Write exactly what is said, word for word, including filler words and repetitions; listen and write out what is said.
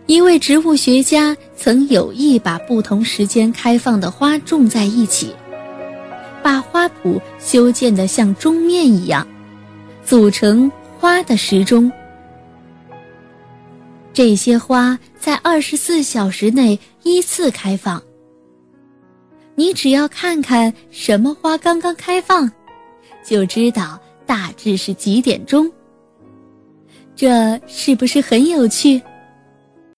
一位植物学家曾有意把不同时间开放的花种在一起，把花圃修建得像钟面一样，组成花的时钟。这些花在二十四小时内依次开放，你只要看看什么花刚刚开放，就知道大致是几点钟。这是不是很有趣？